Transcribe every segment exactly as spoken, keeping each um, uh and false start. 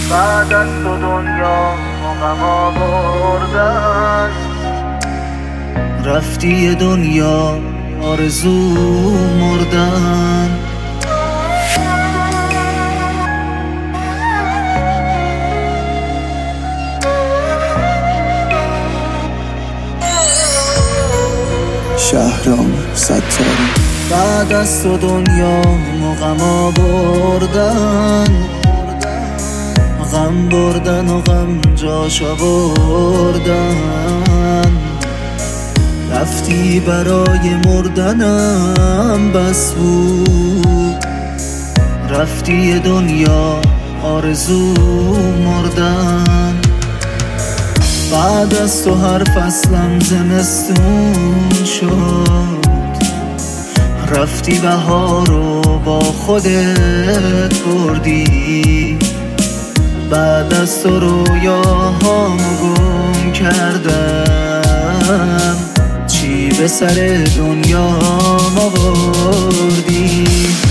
بعد از تو دنیا غم آوردن، رفتی دنیا آرزو مردن. شهرام ستاری بعد از تو دنیا غم آوردن، غم بردن و غم جاش آوردن. رفتی برای مردنم بس بود، رفتی دنیا آرزو مردن. بعد از تو هر فصلم زمستون شد، رفتی بهارو با خودت بردی. بعد از تو رویاهامو گم کردم، چی به سر دنیام آوردی.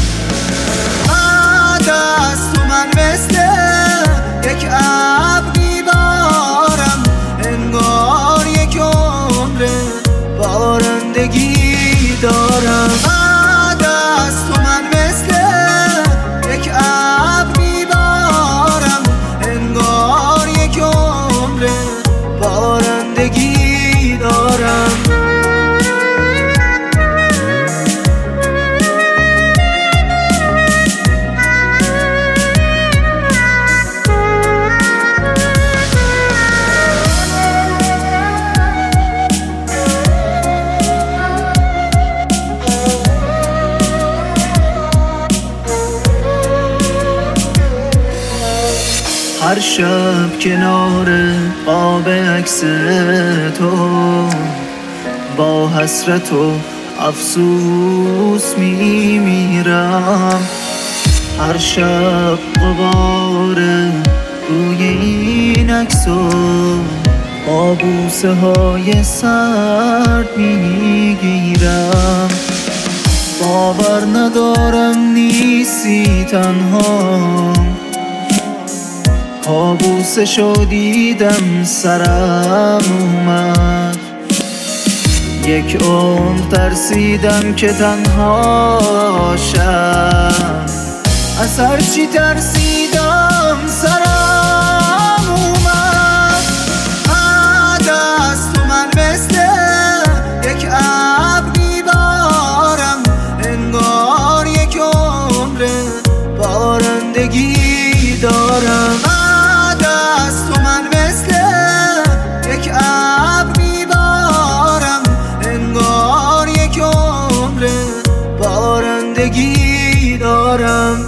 بعد از تو من مثل یک ابر میبارم، انگار یک عمر بارندگی دارم. بعد از تو من مثل یک ابر میبارم، انگار یک عمر بارندگی دارم. هر شب کنار قاب عکس تو با حسرت و افسوس میمیرم. هر شب غبار روی این عکسو با بوسه های سرد میگیرم. باور ندارم نیستی تنها، کابوسشو دیدم سرم اومد. یک عمر ترسیدم که تنها شم، از هر چی ترسیدم سرم اومد. بعد از تو من مثل یک ابر میبارم، انگار یک عمر بارندگی دارم. بعد از تو من مثل یک ابر میبارم، انگار یک عمر بارندگی دارم.